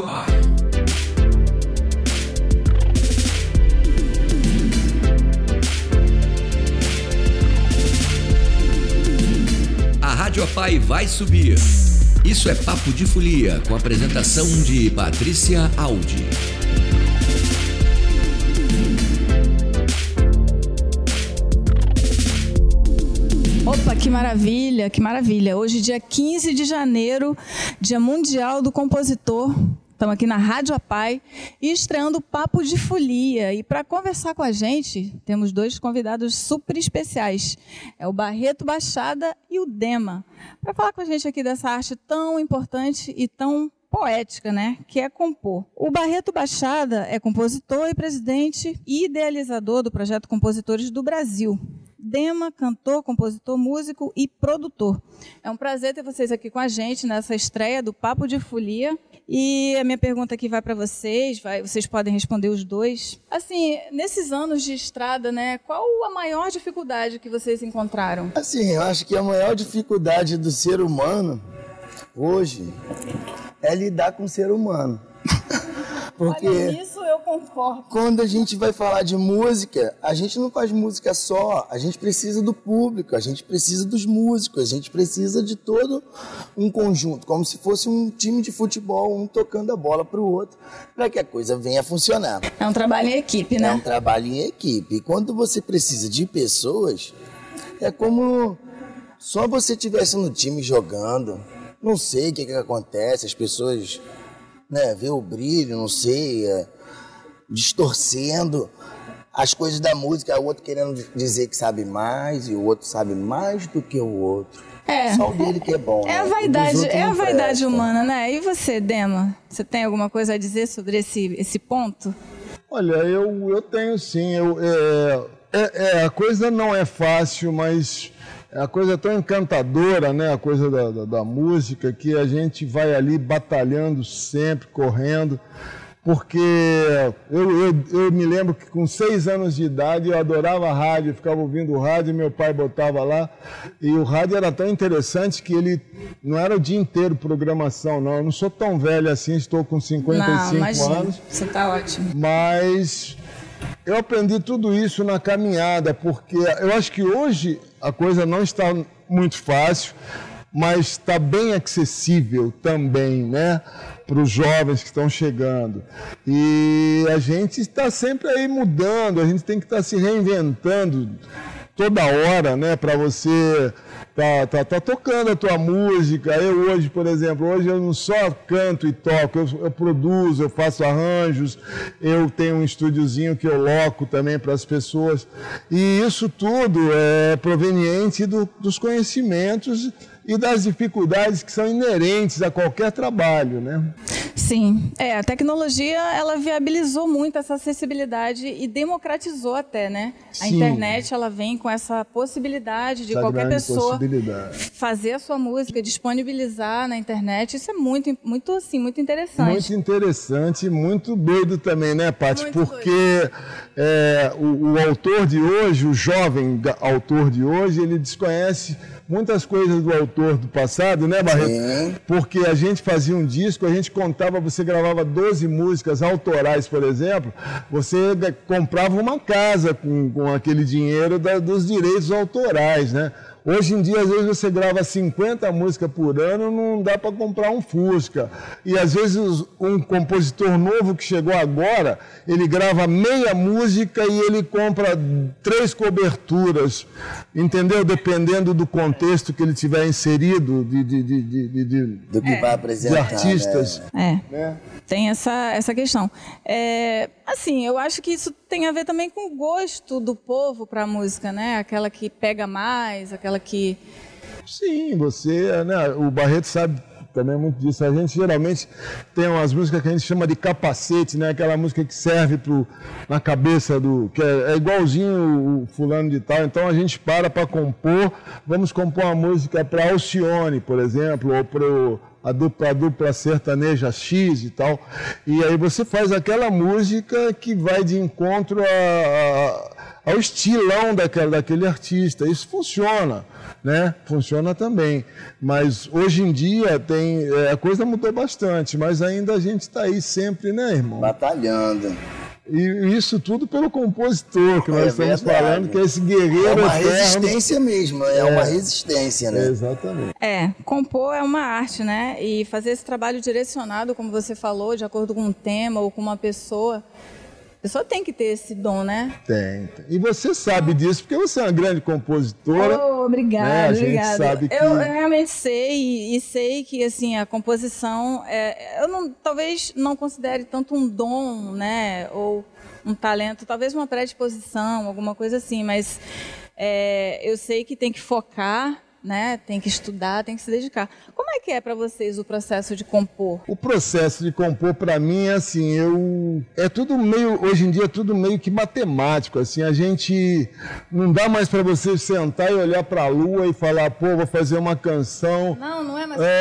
APAI. A Rádio APAI vai subir. Isso é Papo de Folia, com a apresentação de Patrícia Aldi. Opa, que maravilha, que maravilha. Hoje, dia 15 de janeiro, Dia Mundial do Compositor. Estamos aqui na Rádio APAI e estreando o Papo de Folia. E para conversar com a gente, temos dois convidados super especiais. É o Barreto Bachada e o Dema. Para falar com a gente aqui dessa arte tão importante e tão poética, né, que é compor. O Barreto Bachada é compositor e presidente e idealizador do projeto Compositores do Brasil. Dema, cantor, compositor, músico e produtor. É um prazer ter vocês aqui com a gente nessa estreia do Papo de Folia. E a minha pergunta aqui vai para vocês, vocês podem responder os dois. Assim, nesses anos de estrada, né, qual a maior dificuldade que vocês encontraram? Assim, eu acho que a maior dificuldade do ser humano hoje é lidar com o ser humano. Porque olha, nisso eu concordo. Quando a gente vai falar de música, a gente não faz música só, a gente precisa do público, a gente precisa dos músicos, a gente precisa de todo um conjunto, como se fosse um time de futebol, um tocando a bola para o outro, para que a coisa venha a funcionar. É um trabalho em equipe, né? É um trabalho em equipe. E quando você precisa de pessoas, é como só você estivesse no time jogando, não sei o que acontece, as pessoas... né, ver o brilho, não sei, distorcendo as coisas da música, o outro querendo dizer que sabe mais e o outro sabe mais do que o outro. Só o dele que é bom. É, né? A vaidade humana, né? E você, Dema, você tem alguma coisa a dizer sobre esse ponto? Olha, eu tenho sim. A coisa não é fácil, mas a coisa é tão encantadora, né? A coisa da música, que a gente vai ali batalhando sempre, correndo, porque eu me lembro que com 6 anos de idade eu adorava a rádio, eu ficava ouvindo o rádio, meu pai botava lá, e o rádio era tão interessante que ele não era o dia inteiro programação, não. Eu não sou tão velho assim, estou com 55 anos. Você está ótimo. Mas eu aprendi tudo isso na caminhada, porque eu acho que hoje a coisa não está muito fácil, mas está bem acessível também, né, para os jovens que estão chegando. E a gente está sempre aí mudando, a gente tem que estar se reinventando toda hora, né, para você tá tocando a tua música. Eu hoje, por exemplo, eu não só canto e toco, eu produzo, eu faço arranjos, eu tenho um estúdiozinho que eu loco também para as pessoas. E isso tudo é proveniente dos conhecimentos e das dificuldades que são inerentes a qualquer trabalho, né? Sim, a tecnologia, ela viabilizou muito essa acessibilidade e democratizou até, né? Sim. A internet, ela vem com essa possibilidade de qualquer pessoa fazer a sua música, disponibilizar na internet. Isso é muito interessante. Muito interessante e muito doido também, né, Paty? Porque o autor de hoje, o jovem autor de hoje, ele desconhece muitas coisas do autor do passado, né, Barreto? Sim. Porque a gente fazia um disco, a gente contava, você gravava 12 músicas autorais, por exemplo, você comprava uma casa com aquele dinheiro dos direitos autorais, né? Hoje em dia, às vezes, você grava 50 músicas por ano, não dá para comprar um Fusca. E, às vezes, um compositor novo que chegou agora, ele grava meia música e ele compra 3 coberturas, entendeu? Dependendo do contexto que ele tiver inserido do que vai apresentar, de artistas. Né? Tem essa questão. Assim, eu acho que isso tem a ver também com o gosto do povo para a música, né? Aquela que pega mais, aquela que... Sim, né? O Barreto sabe também muito disso. A gente geralmente tem umas músicas que a gente chama de capacete, né? Aquela música que serve na cabeça que é igualzinho o fulano de tal. Então a gente para compor, vamos compor uma música para Alcione, por exemplo, ou para a dupla sertaneja X e tal, e aí você faz aquela música que vai de encontro ao estilão daquele artista. Isso funciona, né? Funciona também. Mas hoje em dia a coisa mudou bastante, mas ainda a gente está aí sempre, né, irmão? Batalhando. E isso tudo pelo compositor, que nós estamos falando, que é esse guerreiro eterno. É uma eterno. resistência mesmo, uma resistência, né? Exatamente. Compor é uma arte, né? E fazer esse trabalho direcionado, como você falou, de acordo com um tema ou com uma pessoa, a pessoa tem que ter esse dom, né? Tem. E você sabe disso, porque você é uma grande compositora. Obrigada, né? A gente obrigada. sabe que... Eu realmente sei, e sei que assim, a composição, talvez não considere tanto um dom, né? Ou um talento, talvez uma predisposição, alguma coisa assim, mas eu sei que tem que focar, né? Tem que estudar, tem que se dedicar. Como é que é para vocês o processo de compor? O processo de compor, para mim, é assim, hoje em dia é tudo meio que matemático, assim, a gente não dá mais para você sentar e olhar para a lua e falar, pô, vou fazer uma canção. Não é mais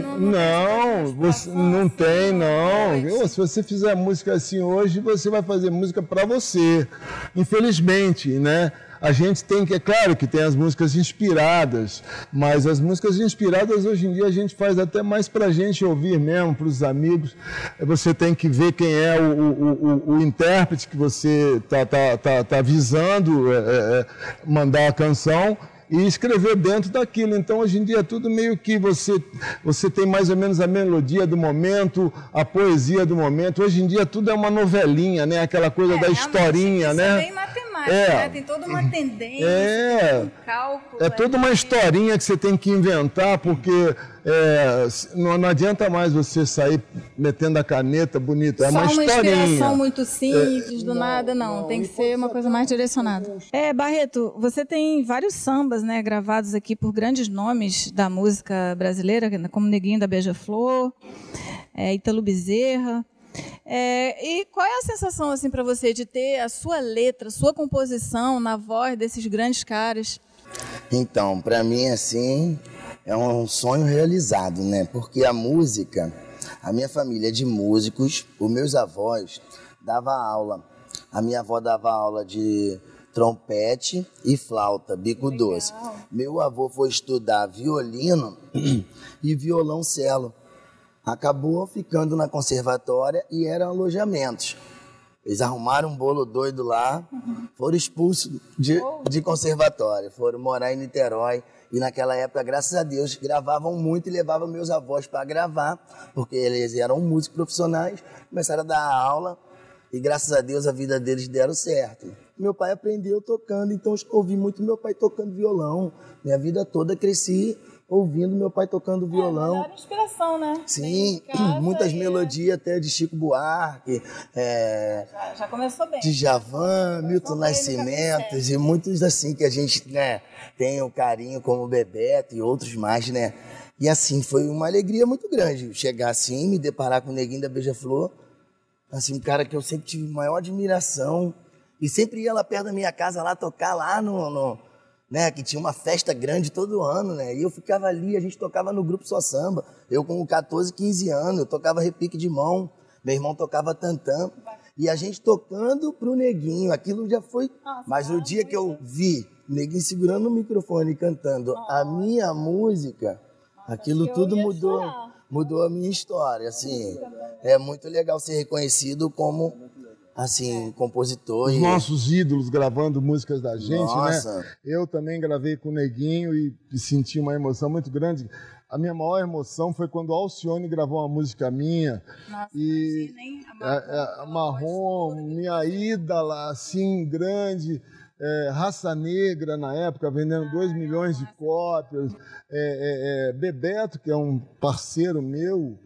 não tem, não. Se você fizer música assim hoje, você vai fazer música para você, infelizmente, né? A gente tem que, é claro que tem as músicas inspiradas, mas as músicas inspiradas hoje em dia a gente faz até mais pra gente ouvir mesmo, pros amigos. Você tem que ver quem é o intérprete que você tá visando mandar a canção e escrever dentro daquilo. Então, hoje em dia, é tudo meio que você tem mais ou menos a melodia do momento, a poesia do momento. Hoje em dia, tudo é uma novelinha, né? Aquela coisa da historinha, né? É bem matemática, né? Tem toda uma tendência, um cálculo. É toda uma historinha que você tem que inventar, porque não adianta mais você sair metendo a caneta bonita. É uma historinha. Só uma inspiração muito simples, do nada, não. Tem que ser uma coisa mais direcionada. Barreto, você tem vários sambas, né, gravados aqui por grandes nomes da música brasileira, como Neguinho da Beija-Flor, Ítalo Bezerra. E qual é a sensação assim para você de ter a sua letra, sua composição na voz desses grandes caras? Então, para mim, assim, é um sonho realizado, né? Porque a música, a minha família é de músicos, os meus avós davam aula. A minha avó dava aula de trompete e flauta, bico doce. Meu avô foi estudar violino e violoncelo. Acabou ficando na conservatória e eram alojamentos. Eles arrumaram um bolo doido lá, foram expulsos de conservatório, foram morar em Niterói. E naquela época, graças a Deus, gravavam muito e levavam meus avós para gravar, porque eles eram músicos profissionais, começaram a dar aula e graças a Deus a vida deles deram certo. Meu pai aprendeu tocando, então eu ouvi muito meu pai tocando violão. Minha vida toda cresci ouvindo meu pai tocando violão. Melhor inspiração, né? Sim, muitas melodias até de Chico Buarque. Já começou bem. Djavan, Milton Nascimento e muitos assim que a gente, né, tem o carinho como Bebeto e outros mais, né? E assim, foi uma alegria muito grande chegar assim, me deparar com o Neguinho da Beija-Flor. Assim, um cara que eu sempre tive maior admiração e sempre ia lá perto da minha casa lá tocar lá né, que tinha uma festa grande todo ano, né, e eu ficava ali, a gente tocava no grupo Só Samba, eu com 14, 15 anos, eu tocava repique de mão, meu irmão tocava tantã, e a gente tocando pro Neguinho, aquilo já foi, mas o dia que eu vi o Neguinho segurando o microfone e cantando a minha música, aquilo tudo mudou a minha história, assim, é muito legal ser reconhecido como... assim, compositor. Os nossos ídolos gravando músicas da gente, Nossa. né? Eu também gravei com o Neguinho e senti uma emoção muito grande. A minha maior emoção foi quando a Alcione gravou uma música minha. Nossa, e a Marrom, minha ídola, assim, grande, Raça Negra na época, vendendo 2 milhões de cópias. Bebeto, que é um parceiro meu,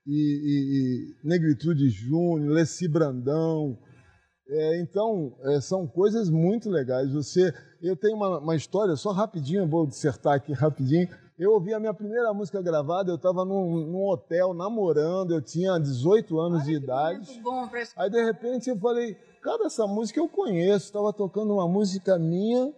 e Negritude Júnior, Leci Brandão. Então, são coisas muito legais. Eu tenho uma história, só rapidinho, eu vou dissertar aqui rapidinho. Eu ouvi a minha primeira música gravada, eu estava num hotel namorando, eu tinha 18 anos de idade. Aí, de repente, eu falei, cara, essa música eu conheço, estava tocando uma música minha.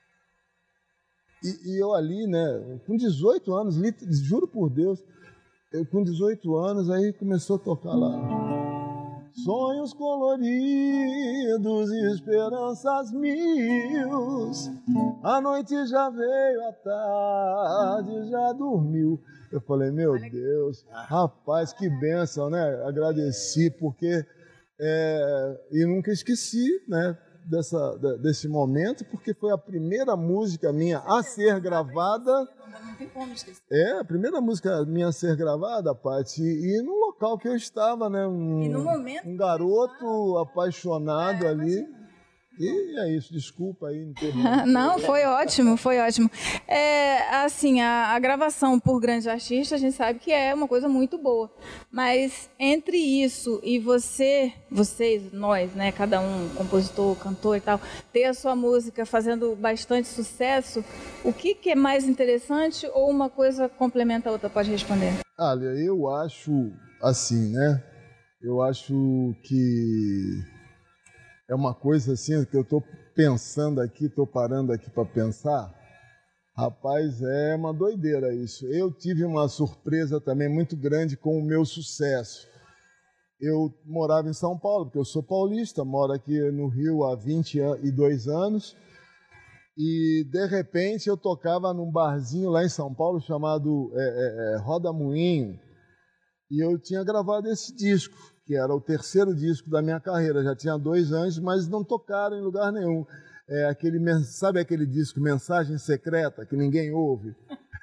E eu ali, né, com 18 anos, juro por Deus, com 18 anos, aí começou a tocar lá. sonhos coloridos e esperanças mil. A noite já veio, a tarde já dormiu. Eu falei, meu Deus, rapaz, que bênção, né? Agradeci, porque... e nunca esqueci, né, desse momento, porque foi a primeira música minha a ser gravada. Não tem como esquecer. A primeira música minha a ser gravada, Paty, e no local que eu estava, né? Um garoto apaixonado ali. Imagina. E é isso, desculpa aí. Não, foi ótimo, foi ótimo. Assim, a gravação por grandes artistas, a gente sabe que é uma coisa muito boa. Mas entre isso e vocês, nós, né, cada um, compositor, cantor e tal, ter a sua música fazendo bastante sucesso, o que é mais interessante ou uma coisa complementa a outra? Pode responder. Olha, eu acho assim, né? Eu acho que... é uma coisa assim que eu estou pensando aqui, estou parando aqui para pensar. Rapaz, é uma doideira isso. Eu tive uma surpresa também muito grande com o meu sucesso. Eu morava em São Paulo, porque eu sou paulista, moro aqui no Rio há 22 anos. E, de repente, eu tocava num barzinho lá em São Paulo chamado Roda Moinho. E eu tinha gravado esse disco, que era o terceiro disco da minha carreira. Já tinha 2 anos, mas não tocaram em lugar nenhum. Sabe aquele disco Mensagem Secreta, que ninguém ouve?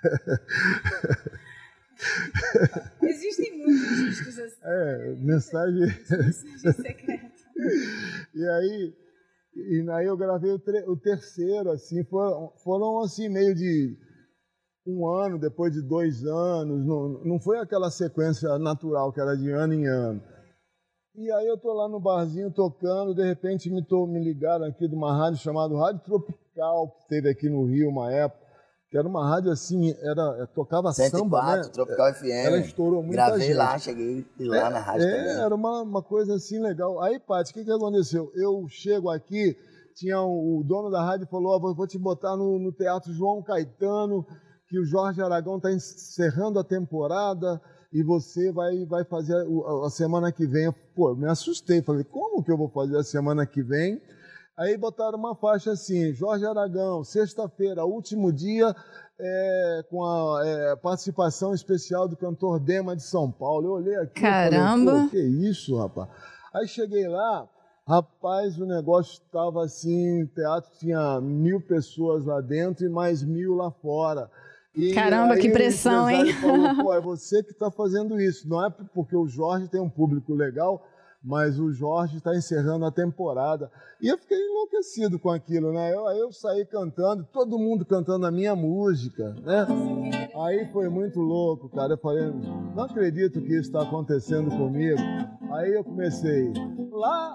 Existem muitos discos assim. Mensagem Secreta. E aí eu gravei o terceiro, assim, foram assim, meio de 1 ano, depois de 2 anos. Não foi aquela sequência natural que era de ano em ano. E aí eu tô lá no barzinho tocando, de repente me ligaram aqui de uma rádio chamada Rádio Tropical, que teve aqui no Rio uma época, que era uma rádio assim, tocava 104, samba, né? Tropical FM. Ela estourou muita Gravei gente. lá, cheguei lá na rádio também. Era uma coisa assim legal. Aí, Paty, o que aconteceu? Eu chego aqui, tinha o dono da rádio falou, vou te botar no Teatro João Caetano, que o Jorge Aragão está encerrando a temporada, e você vai fazer a semana que vem. Pô, eu me assustei, falei, como que eu vou fazer a semana que vem? Aí botaram uma faixa assim, Jorge Aragão, sexta-feira, último dia, com a participação especial do cantor Dema de São Paulo. Eu olhei aqui, caramba! Falei, que isso, rapaz? Aí cheguei lá, rapaz, o negócio estava assim, o teatro tinha 1.000 pessoas lá dentro e mais 1.000 lá fora. E caramba, que pressão, hein? Falou, pô, é você que está fazendo isso. Não é porque o Jorge tem um público legal, mas o Jorge está encerrando a temporada. E eu fiquei enlouquecido com aquilo, né? Aí eu saí cantando, todo mundo cantando a minha música, né? Aí foi muito louco, cara. Eu falei, não acredito que isso está acontecendo comigo. Aí eu comecei, lá,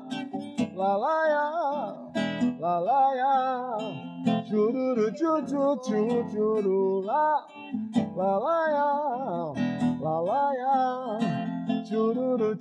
ya, chururu, churu, lá, ya, chururu,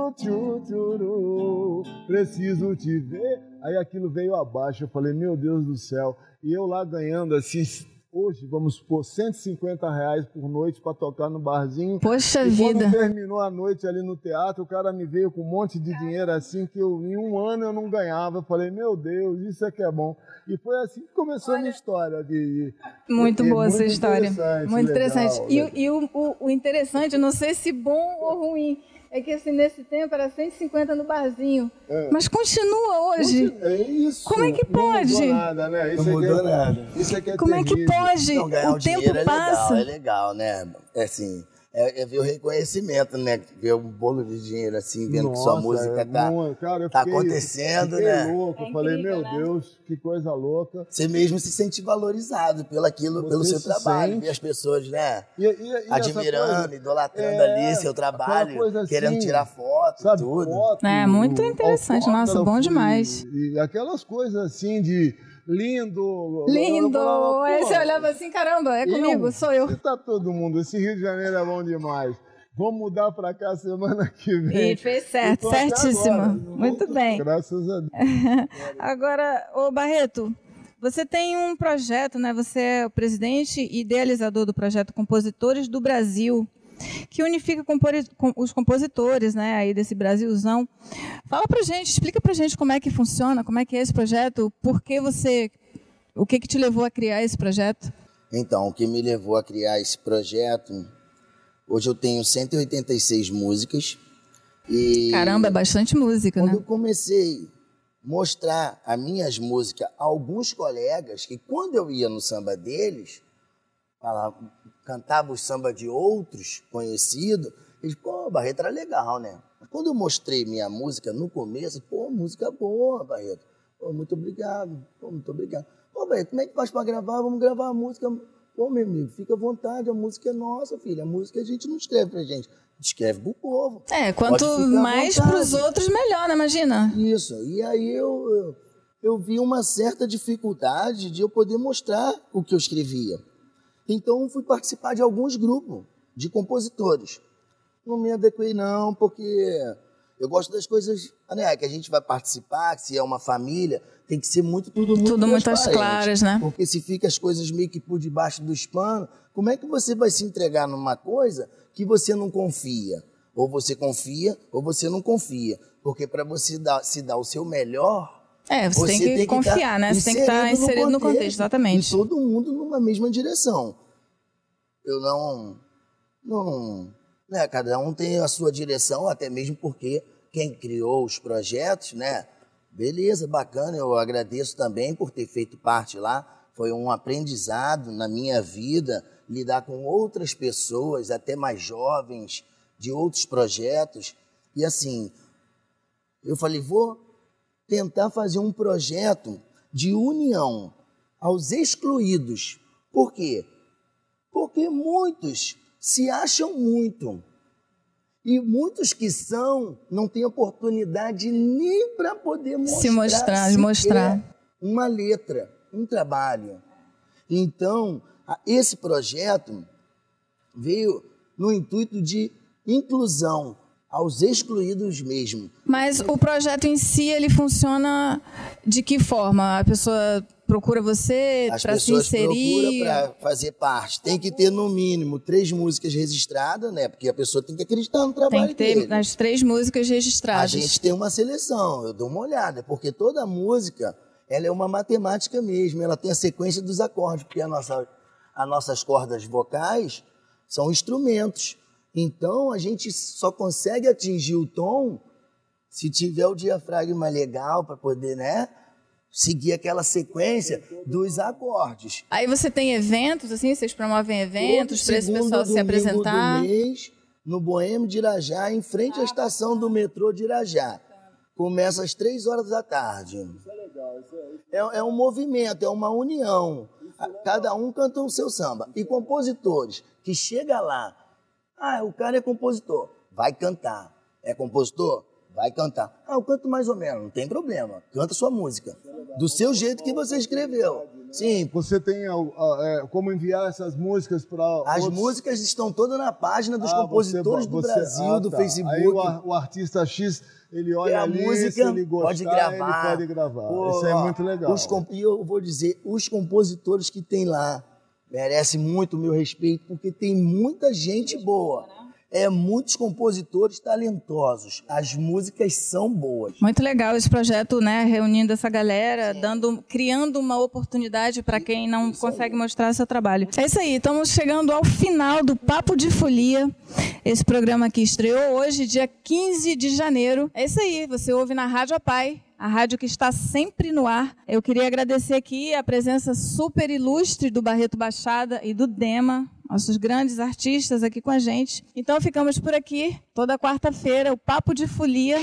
churu, preciso te ver. Aí aquilo veio abaixo, eu falei, meu Deus do céu. E eu lá ganhando assim, hoje, vamos supor, R$150 por noite para tocar no barzinho. Poxa e vida! Quando terminou a noite ali no teatro, o cara me veio com um monte de dinheiro assim, que em 1 ano eu não ganhava. Eu falei, meu Deus, isso é que é bom. E foi assim que começou a minha história. Muito boa essa história. Muito legal, interessante. Né? E o interessante, não sei se bom ou ruim, é que assim, nesse tempo era 150 no barzinho. Mas continua hoje. É isso. Como é que pode? Não mudou nada, né? Não mudou nada. Isso é que é Como terrível. é que pode? Não, ganhar O tempo passa. É legal, né? É assim, ver o reconhecimento, né? Ver um bolo de dinheiro assim, vendo que sua música tá acontecendo, fiquei né? louco. Eu falei, meu Deus, que coisa louca. Você mesmo se sente valorizado pelo seu trabalho. Ver as pessoas, né? Admirando, idolatrando ali seu trabalho, assim, querendo tirar foto, sabe, tudo. Foto, muito interessante. Nossa, bom demais. E aquelas coisas assim de... Lindo! Aí você olhava assim, caramba, comigo, sou eu. Tá todo mundo, esse Rio de Janeiro é bom demais. Vamos mudar para cá semana que vem. E fez certo, certíssimo. Muito bem. Graças a Deus. Agora, ô Barreto, você tem um projeto, né? Você é o presidente e idealizador do projeto Compositores do Brasil. que unifica os compositores, né, aí desse Brasilzão. Fala pra gente, explica pra gente como é que funciona, como é que é esse projeto, o que te levou a criar esse projeto? Então, o que me levou a criar esse projeto, hoje eu tenho 186 músicas. E caramba, é bastante música, quando né? eu comecei a mostrar as minhas músicas a alguns colegas, que quando eu ia no samba deles, cantava o samba de outros conhecidos, eles, pô, Barreto era legal, né? Mas quando eu mostrei minha música no começo, pô, música boa, Barreto. Pô, muito obrigado. Pô, muito obrigado. Pô, Barreto, como é que faz pra gravar? Vamos gravar a música. Pô, meu amigo, fica à vontade, a música é nossa, filho. A música a gente não escreve pra gente, escreve pro povo. Quanto mais pros outros, melhor, né? Imagina. Isso. E aí eu vi uma certa dificuldade de eu poder mostrar o que eu escrevia. Então, eu fui participar de alguns grupos de compositores. Não me adequei, não, porque eu gosto das coisas, né, que a gente vai participar, que se é uma família, tem que ser tudo muito às claras, né? Porque se fica as coisas meio que por debaixo dos panos, como é que você vai se entregar numa coisa que você não confia? Ou você confia, ou você não confia. Porque para você se dar o seu melhor, você tem que confiar, né? Você tem que estar inserido no contexto, exatamente. E todo mundo numa mesma direção. Eu não, né? Cada um tem a sua direção, até mesmo porque quem criou os projetos, né? Beleza, bacana, eu agradeço também por ter feito parte lá. Foi um aprendizado na minha vida, lidar com outras pessoas, até mais jovens, de outros projetos. E assim, eu falei, vou tentar fazer um projeto de união aos excluídos. Por quê? Porque muitos se acham muito. E muitos que não têm oportunidade nem para poder mostrar uma letra, um trabalho. Então, esse projeto veio no intuito de inclusão aos excluídos mesmo. Mas o projeto em si, ele funciona de que forma? A pessoa procura você para se inserir? As pessoas procuram para fazer parte. Tem que ter, no mínimo, 3 músicas registradas, né? Porque a pessoa tem que acreditar no trabalho dele. Tem que ter as 3 músicas registradas. A gente tem uma seleção, eu dou uma olhada, porque toda música, ela é uma matemática mesmo, ela tem a sequência dos acordes, porque as nossas cordas vocais são instrumentos. Então, a gente só consegue atingir o tom se tiver o diafragma legal para poder, né, seguir aquela sequência dos acordes. Aí você tem eventos, assim, vocês promovem eventos para esse pessoal se apresentar? Do mês, no Boêmio de Irajá, em frente à estação do metrô de Irajá. Começa às 3h da tarde. Isso é legal, é um movimento, é uma união. Cada um canta o seu samba. E compositores que chegam lá, o cara é compositor, vai cantar. É compositor? Vai cantar. Eu canto mais ou menos, não tem problema. Canta sua música, do seu jeito que você escreveu. Sim. Você tem como enviar essas músicas para As músicas estão todas na página dos compositores do Brasil, do Facebook. Aí o artista X, ele olha a música, se ele gostar, ele pode gravar. Isso é muito legal. E eu vou dizer, os compositores que tem lá merecem muito o meu respeito, porque tem muita gente boa. Muitos compositores talentosos. As músicas são boas. Muito legal esse projeto, né? Reunindo essa galera, criando uma oportunidade para quem não consegue mostrar seu trabalho. É isso aí, estamos chegando ao final do Papo de Folia. Esse programa aqui estreou hoje, dia 15 de janeiro. É isso aí, você ouve na Rádio Apai, a rádio que está sempre no ar. Eu queria agradecer aqui a presença super ilustre do Barreto Baixada e do Dema, nossos grandes artistas aqui com a gente. Então ficamos por aqui, toda quarta-feira, o Papo de Folia.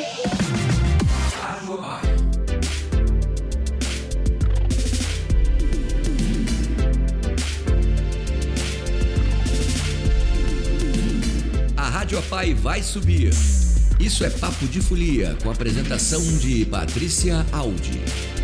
A Rádio Apai vai subir. Isso é Papo de Folia, com a apresentação de Patrícia Aldi.